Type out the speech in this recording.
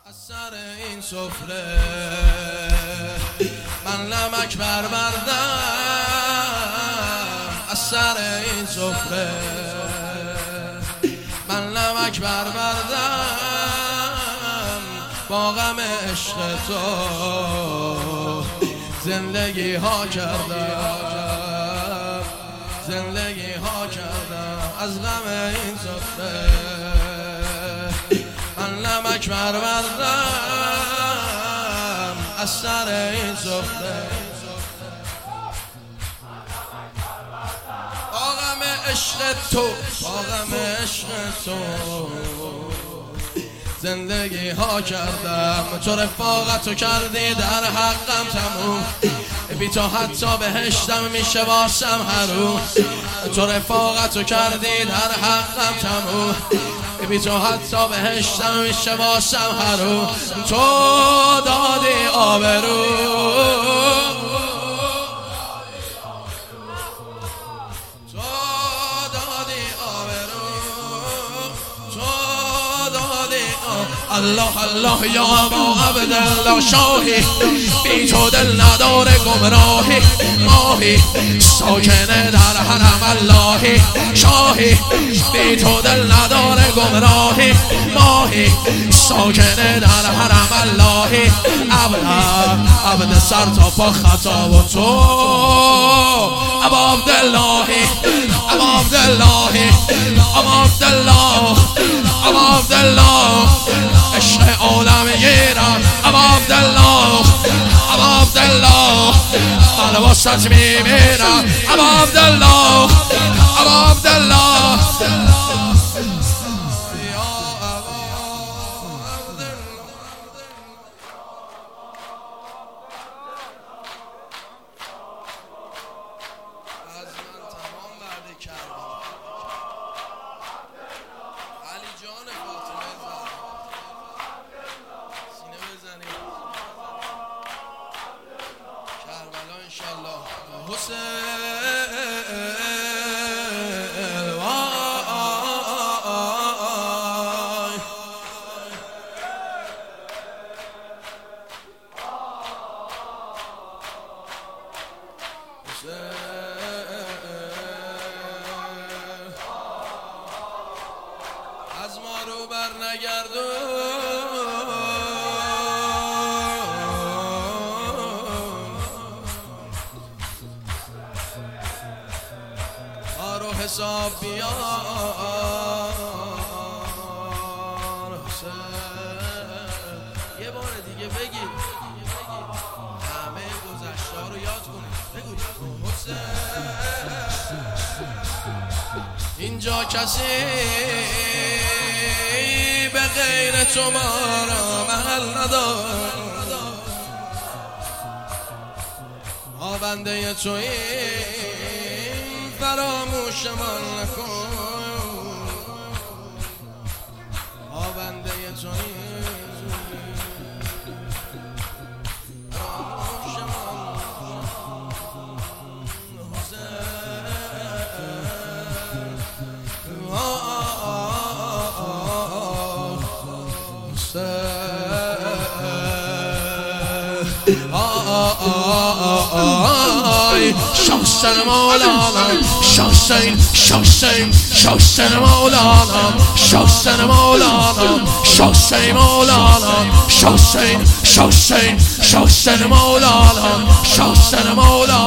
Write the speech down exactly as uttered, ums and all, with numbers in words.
از سر این سفره من نمک بربردم، از سر این سفره من نمک بربردم، با غم عشق تو زندگی ها کردم، زندگی ها کردم، از غم این سفره من نمک بربردم، از سر این سفره با غم عشق تو، با غم عشق تو زندگی ها کردم. تو رفاقتو کردی در حقم تموم، بی تو حتی بهشتم میشه واسم حروم. تو رفاقتو کردی در حقم تموم، بی تو حتی بهشتم میشه واسم حروم. تو دادی آبرو، تو دادی آبرو، تو دادی الله الله یا ابا عبدالله شاهی، بی تو دل نداره گمراهی، ماهی ساکنه در حرم اللهی، شاهی بی تو دل نداره گمراهی، ماهی ساکنه در حرم اللهی. عبد عبد سر تا پا خطا و تو ابا عبداللهی، ابا عبداللهی، ابا عبدالله، ابا عبدالله عشق عالم ایران، ابا عبدالله، ابا عبدالله من واسط میمیرم، ابا عبدالله، ابا عبدالله از ما رو بر نگردون، آرو حساب بیار حسین. یه بار دیگه بگی همه گذشته ها رو یاد کنی، بگو حسین. اینجا کسی به غیر تو ما را محل ندار، ما بنده تو این فراموش من نکن، ما بنده تو این شاستن مولانا، شاستن شاستن شاستن مولانا، شاستن مولانا، شاستن مولانا، شاستن شاستن شاستن مولانا، شاستن مولانا.